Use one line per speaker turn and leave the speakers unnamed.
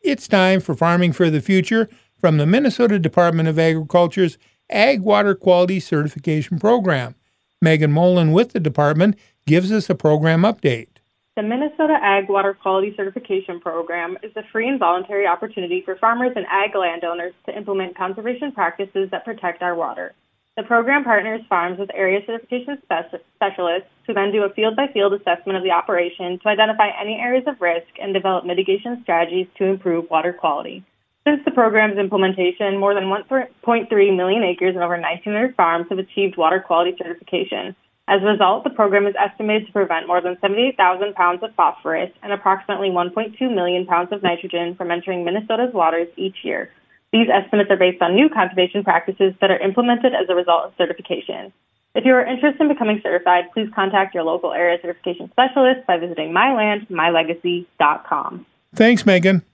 It's time for Farming for the Future from the Minnesota Department of Agriculture's Ag Water Quality Certification Program. Megan Mullen with the department gives us a program update.
The Minnesota Ag Water Quality Certification Program is a free and voluntary opportunity for farmers and ag landowners to implement conservation practices that protect our water. The program partners farms with area certification specialists who then do a field-by-field assessment of the operation to identify any areas of risk and develop mitigation strategies to improve water quality. Since the program's implementation, more than 1.3 million acres and over 1,900 farms have achieved water quality certification. As a result, the program is estimated to prevent more than 78,000 pounds of phosphorus and approximately 1.2 million pounds of nitrogen from entering Minnesota's waters each year. These estimates are based on new conservation practices that are implemented as a result of certification. If you are interested in becoming certified, please contact your local area certification specialist by visiting mylandmylegacy.com.
Thanks, Megan.